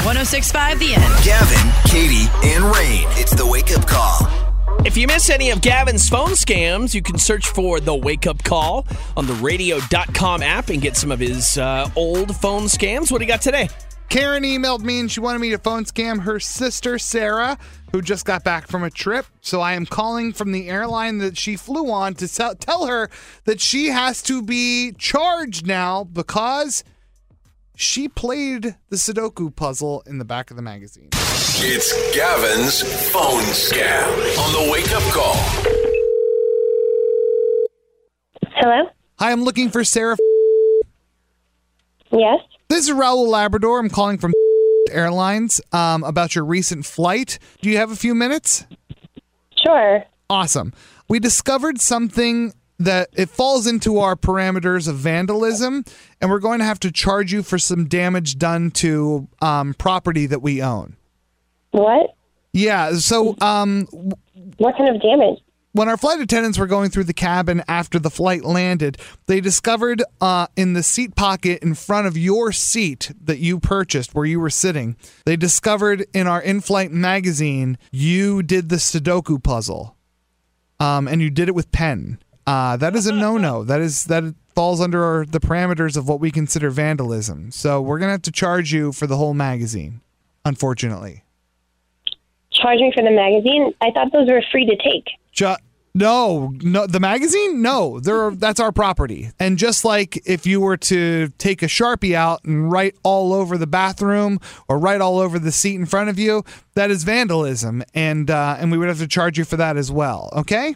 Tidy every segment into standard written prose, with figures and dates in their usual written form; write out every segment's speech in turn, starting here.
106.5 The End. Gavin, Katie, and Rain. It's the Wake Up Call. If you miss any of Gavin's phone scams, you can search for The Wake Up Call on the radio.com app and get some of his old phone scams. What do you got today? Karen emailed me and she wanted me to phone scam her sister, Sarah, who just got back from a trip. So I am calling from the airline that she flew on to tell her that she has to be charged now because she played the Sudoku puzzle in the back of the magazine. It's Gavin's phone scam on the Wake Up Call. Hello? Hi, I'm looking for Sarah. Yes? This is Raul Labrador. I'm calling from Airlines about your recent flight. Do you have a few minutes? Sure. Awesome. We discovered something that it falls into our parameters of vandalism, and we're going to have to charge you for some damage done to property that we own. What? Yeah, so What kind of damage? when our flight attendants were going through the cabin after the flight landed, they discovered in the seat pocket in front of your seat that you purchased where you were sitting, they discovered in our in-flight magazine you did the Sudoku puzzle, and you did it with pen. That is a no-no. That falls under the parameters of what we consider vandalism. So we're going to have to charge you for the whole magazine, unfortunately. Charge me for the magazine? I thought those were free to take. No, the magazine? No, that's our property. And just like if you were to take a Sharpie out and write all over the bathroom or write all over the seat in front of you, that is vandalism, and we would have to charge you for that as well, okay?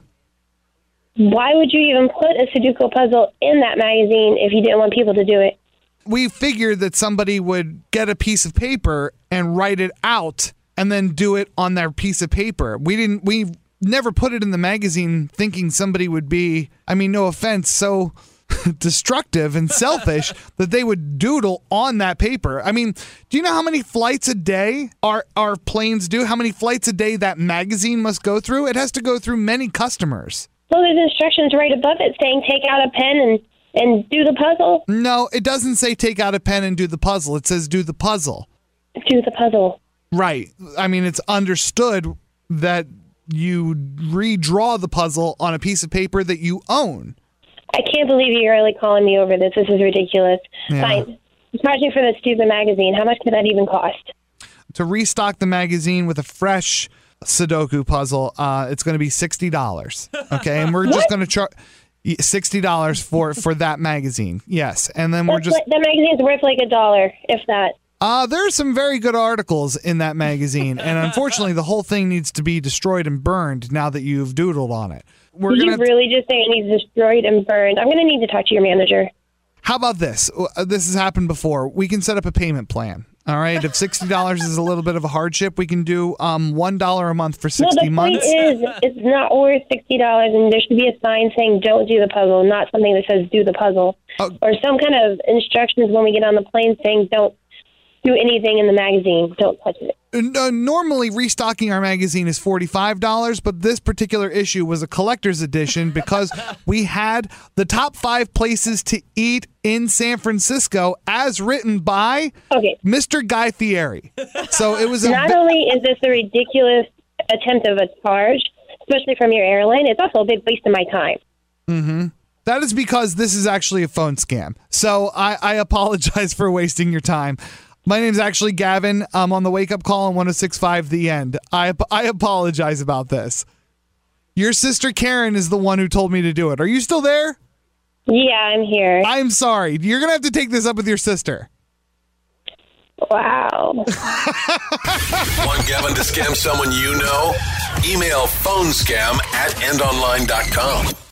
Why would you even put a Sudoku puzzle in that magazine if you didn't want people to do it? We figured that somebody would get a piece of paper and write it out and then do it on their piece of paper. We never put it in the magazine thinking somebody would be, I mean, no offense, so destructive and selfish that they would doodle on that paper. I mean, do you know how many flights a day our planes do? How many flights a day that magazine must go through? It has to go through many customers. Well, there's instructions right above it saying take out a pen and do the puzzle. No, it doesn't say take out a pen and do the puzzle. It says do the puzzle. Do the puzzle. Right. I mean, it's understood that you redraw the puzzle on a piece of paper that you own. I can't believe you're really calling me over this. This is ridiculous. Yeah. Fine. Charge me for the stupid magazine. How much could that even cost? To restock the magazine with a fresh Sudoku puzzle, it's going to be $60. Okay, and we're just going to charge $60 for that magazine. Yes, and then that magazine's worth like $1, if that. There are some very good articles in that magazine, and unfortunately, the whole thing needs to be destroyed and burned now that you've doodled on it. Did you really just say it needs destroyed and burned? I'm going to need to talk to your manager. How about this? This has happened before. We can set up a payment plan. All right, if $60 is a little bit of a hardship, we can do $1 a month for 60 months. The point is, it's not worth $60, and there should be a sign saying "Don't do the puzzle," not something that says "Do the puzzle," or some kind of instructions when we get on the plane saying "Don't do anything in the magazine. Don't touch it." Normally, restocking our magazine is $45, but this particular issue was a collector's edition because we had the top 5 places to eat in San Francisco as written by Mr. Guy Fieri. So it was not only is this a ridiculous attempt of a charge, especially from your airline, it's also a big waste of my time. Mm-hmm. That is because this is actually a phone scam. So I apologize for wasting your time. My name's actually Gavin. I'm on the Wake Up Call on 106.5 The End. I apologize about this. Your sister Karen is the one who told me to do it. Are you still there? Yeah, I'm here. I'm sorry. You're going to have to take this up with your sister. Wow. Want Gavin to scam someone you know? Email phonescam@endonline.com.